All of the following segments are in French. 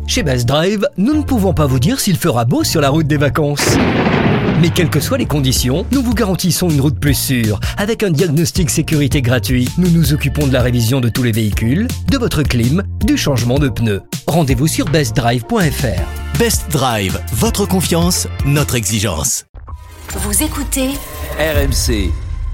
Chez Best Drive, nous ne pouvons pas vous dire s'il fera beau sur la route des vacances. Mais quelles que soient les conditions, nous vous garantissons une route plus sûre. Avec un diagnostic sécurité gratuit, nous nous occupons de la révision de tous les véhicules, de votre clim, du changement de pneus. Rendez-vous sur bestdrive.fr. Best Drive, votre confiance, notre exigence. Vous écoutez RMC.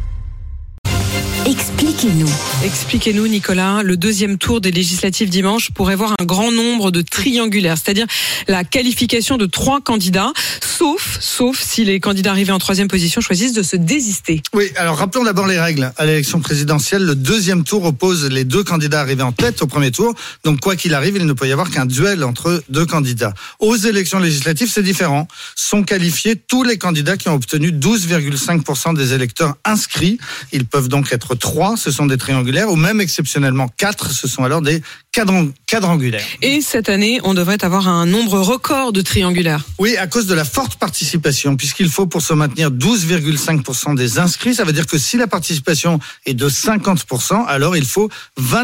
Expliquez-nous, Nicolas, le deuxième tour des législatives dimanche pourrait voir un grand nombre de triangulaires, c'est-à-dire la qualification de 3 candidats, sauf si les candidats arrivés en 3e position choisissent de se désister. Oui, alors rappelons d'abord les règles. À l'élection présidentielle, le deuxième tour oppose les 2 candidats arrivés en tête au premier tour. Donc quoi qu'il arrive, il ne peut y avoir qu'un duel entre 2 candidats. Aux élections législatives, c'est différent. Sont qualifiés tous les candidats qui ont obtenu 12,5% des électeurs inscrits. Ils peuvent donc être 3, ce sont des triangulaires, ou même exceptionnellement 4, ce sont alors des quadrangulaires. Et cette année, on devrait avoir un nombre record de triangulaires. Oui, à cause de la forte participation, puisqu'il faut pour se maintenir 12,5% des inscrits. Ça veut dire que si la participation est de 50%, alors il faut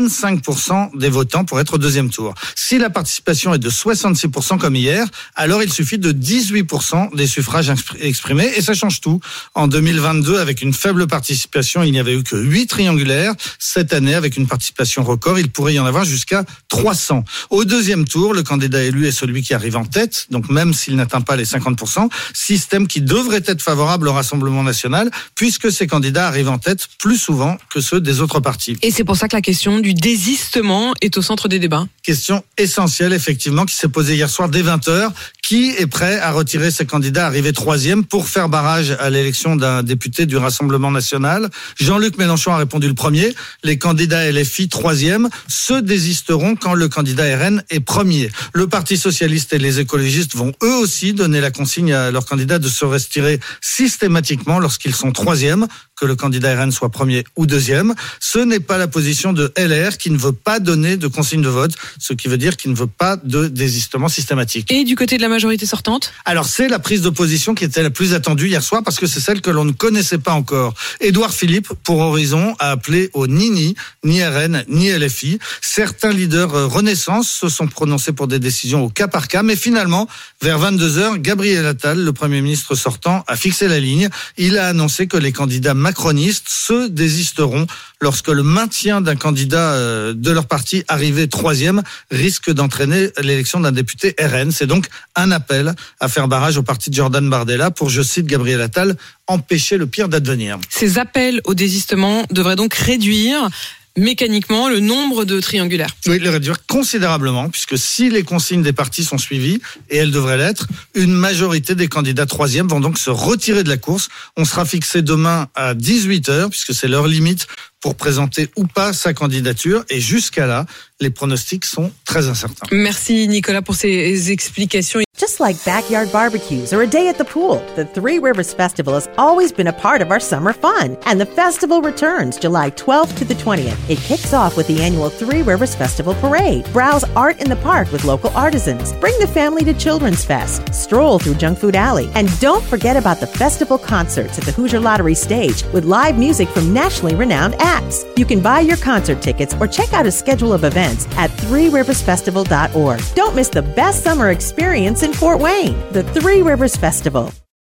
25% des votants pour être au deuxième tour. Si la participation est de 66% comme hier, alors il suffit de 18% des suffrages exprimés, et ça change tout. En 2022, avec une faible participation, il n'y avait eu que 8 triangulaires. Cette année, avec une participation record, il pourrait y en avoir jusqu'à 300. Au deuxième tour, le candidat élu est celui qui arrive en tête, donc même s'il n'atteint pas les 50%, système qui devrait être favorable au Rassemblement national, puisque ces candidats arrivent en tête plus souvent que ceux des autres partis. Et c'est pour ça que la question du désistement est au centre des débats. Question essentielle, effectivement, qui s'est posée hier soir dès 20h. Qui est prêt à retirer ses candidats arrivés 3e pour faire barrage à l'élection d'un député du Rassemblement national? Jean-Luc Mélenchon a répondu le premier. Les candidats LFI 3e se désisteront quand le candidat RN est premier. Le Parti socialiste et les écologistes vont eux aussi donner la consigne à leurs candidats de se retirer systématiquement lorsqu'ils sont 3e, que le candidat RN soit premier ou 2e. Ce n'est pas la position de LR qui ne veut pas donner de consigne de vote, ce qui veut dire qu'il ne veut pas de désistement systématique. Et du côté de la majorité sortante ? Alors c'est la prise de position qui était la plus attendue hier soir parce que c'est celle que l'on ne connaissait pas encore. Édouard Philippe, pour Horizon, a appelé au ni RN, ni LFI. Certains leaders Renaissance se sont prononcés pour des décisions au cas par cas, mais finalement, vers 22h, Gabriel Attal, le Premier ministre sortant, a fixé la ligne. Il a annoncé que les candidats macronistes se désisteront lorsque le maintien d'un candidat de leur parti arrivé 3e risque d'entraîner l'élection d'un député RN. C'est donc un appel à faire barrage au parti de Jordan Bardella pour, je cite Gabriel Attal, empêcher le pire d'advenir. Ces appels au désistement devraient donc réduire mécaniquement le nombre de triangulaires. Oui, le réduire considérablement, puisque si les consignes des partis sont suivies, et elles devraient l'être, une majorité des candidats 3e vont donc se retirer de la course. On sera fixé demain à 18h, puisque c'est l'heure limite pour présenter ou pas sa candidature, et jusqu'à là, les pronostics sont très incertains. Merci Nicolas pour ces explications. Just like backyard barbecues or a day at the pool, the Three Rivers Festival has always been a part of our summer fun. And the festival returns July 12th to the 20th. It kicks off with the annual Three Rivers Festival Parade. Browse art in the park with local artisans. Bring the family to Children's Fest. Stroll through Junk Food Alley. And don't forget about the festival concerts at the Hoosier Lottery stage with live music from nationally renowned acts. You can buy your concert tickets or check out a schedule of events at threeriversfestival.org. Don't miss the best summer experience in Fort Wayne, the Three Rivers Festival.